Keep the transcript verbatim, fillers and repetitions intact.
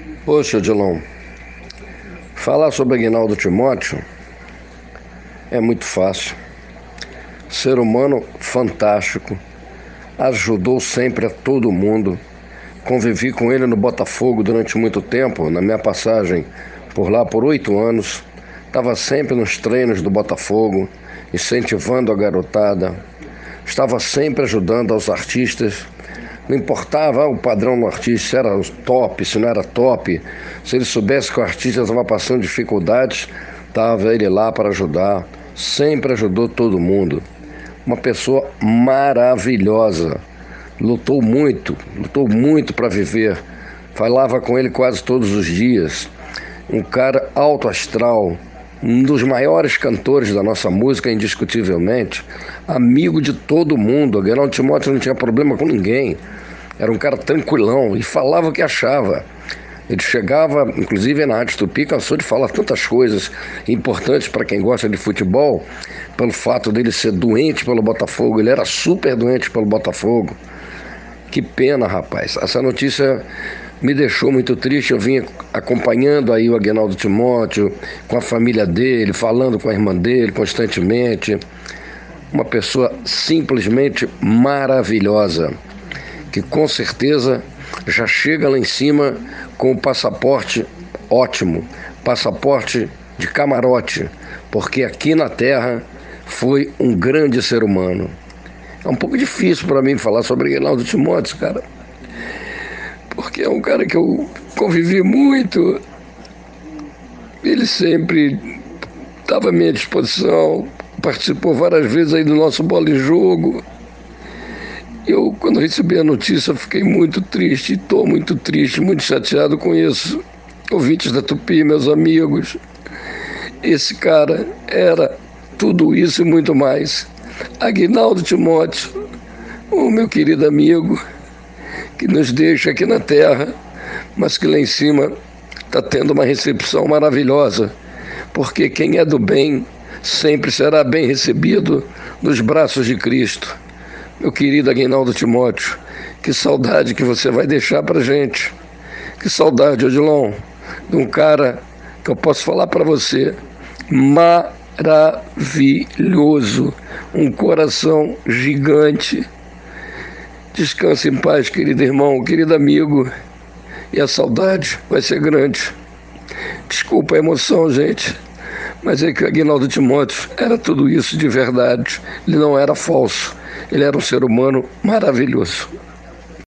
Poxa, Dilão, falar sobre Aguinaldo Timóteo é muito fácil. Ser humano fantástico, ajudou sempre a todo mundo. Convivi com ele no Botafogo durante muito tempo, na minha passagem por lá por oito anos. Estava sempre nos treinos do Botafogo, incentivando a garotada. Estava sempre ajudando aos artistas. Não importava o padrão do artista, se era top, se não era top. Se ele soubesse que o artista estava passando dificuldades, estava ele lá para ajudar. Sempre ajudou todo mundo. Uma pessoa maravilhosa. Lutou muito, lutou muito para viver. Falava com ele quase todos os dias. Um cara alto astral, um dos maiores cantores da nossa música, indiscutivelmente. Amigo de todo mundo. Aguinaldo Timóteo não tinha problema com ninguém. Era um cara tranquilão e falava o que achava. Ele chegava, inclusive na Rádio Tupi, cansou de falar tantas coisas importantes para quem gosta de futebol, pelo fato dele ser doente pelo Botafogo. Ele era super doente pelo Botafogo. Que pena, rapaz. Essa notícia me deixou muito triste. Eu vinha acompanhando aí o Aguinaldo Timóteo, com a família dele, falando com a irmã dele constantemente. Uma pessoa simplesmente maravilhosa, que com certeza já chega lá em cima com o passaporte ótimo, passaporte de camarote, porque aqui na Terra foi um grande ser humano. É um pouco difícil para mim falar sobre Aguinaldo Timóteo, cara, porque é um cara que eu convivi muito. Ele sempre estava à minha disposição, participou várias vezes aí do nosso bola e jogo. Eu, quando recebi a notícia, fiquei muito triste, estou muito triste, muito chateado com isso. Ouvintes da Tupi, meus amigos, esse cara era tudo isso e muito mais. Aguinaldo Timóteo, o meu querido amigo, que nos deixa aqui na Terra, mas que lá em cima está tendo uma recepção maravilhosa, porque quem é do bem sempre será bem recebido nos braços de Cristo. Meu querido Aguinaldo Timóteo, que saudade que você vai deixar pra gente. Que saudade, Odilon, de um cara que eu posso falar para você, maravilhoso, um coração gigante. Descanse em paz, querido irmão, querido amigo, e a saudade vai ser grande. Desculpa a emoção, gente, mas é que o Aguinaldo Timóteo era tudo isso de verdade. Ele não era falso. Ele era um ser humano maravilhoso.